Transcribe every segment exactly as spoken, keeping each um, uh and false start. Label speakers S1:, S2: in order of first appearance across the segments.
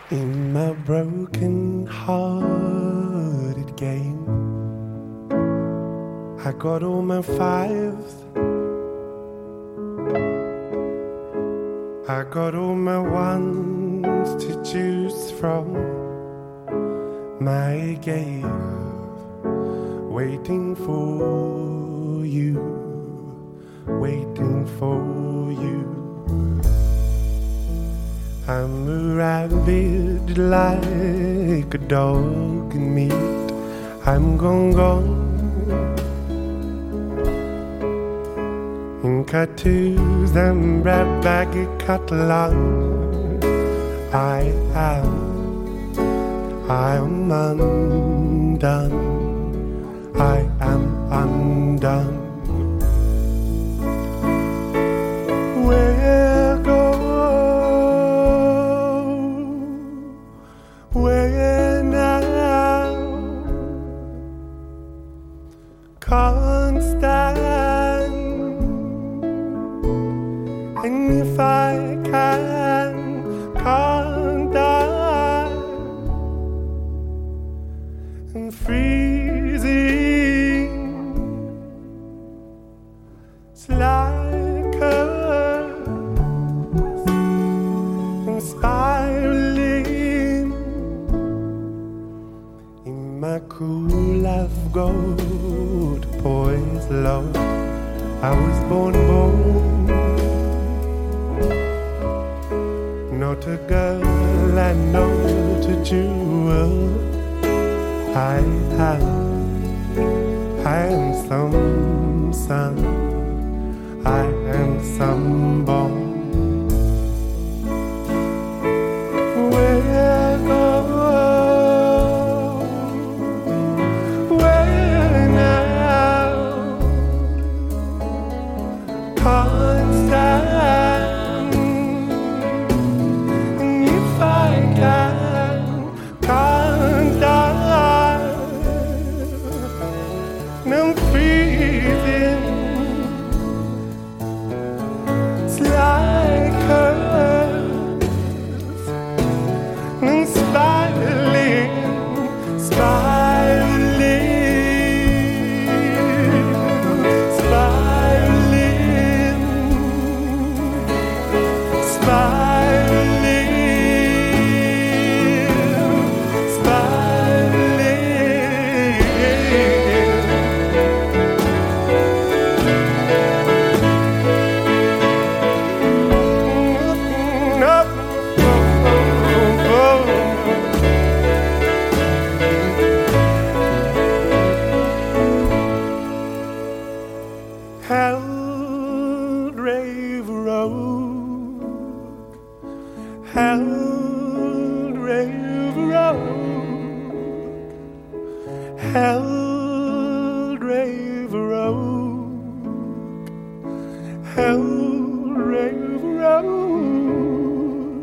S1: In my broken hearted game, I got all my fives, I got all my ones to choose from. My game, waiting for you, waiting for you. I'm a rabid like a dog in meat. I'm gone, gone in tattoos and red baggy Catalan. I am, I am undone. I am undone. Where go? Where now? Can't stand. And if I can, can't die. And freezing, it's like curves and spiraling. In my cool I've got poised love. I was born born, not a girl and not a jewel. I am, I am some son, I am some born. Where go? Where now? Can't stand. If I can, can't die. And I'm freezing. It's like curves and spiraling, spiraling, spiraling, spiraling, Heldrave Road, Heldrave Road, Heldrave Road, Heldrave Road,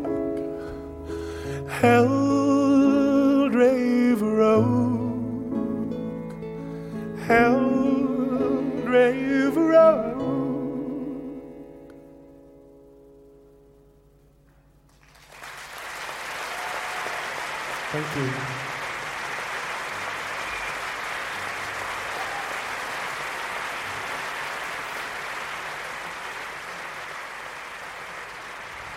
S1: Heldrave Road, Heldrave Road. Thank you.